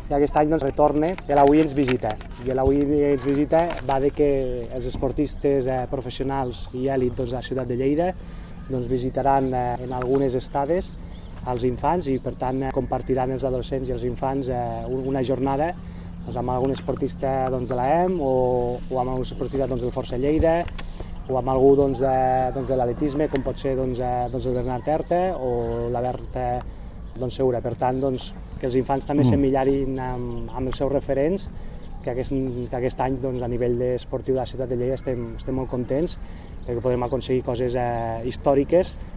i aquest any doncs, retorna i l'avui ens visita. I l'avui ens visita va de que els esportistes professionals i èlit doncs, de la ciutat de Lleida doncs, visitaran en algunes estades als infants i per tant compartiran els adolescents i els infants una jornada doncs, amb algun esportista doncs, de l'EM o amb algun esportista doncs, del Força Lleida o amb algú doncs, de l'atletisme com pot ser doncs, el Bernat Herta o la Berta doncs, Segura. Per tant, doncs, que els infants també s'emmirallen amb els seus referents, que aquest any doncs, a nivell esportiu de la ciutat de Lleida estem molt contents perquè podem aconseguir coses històriques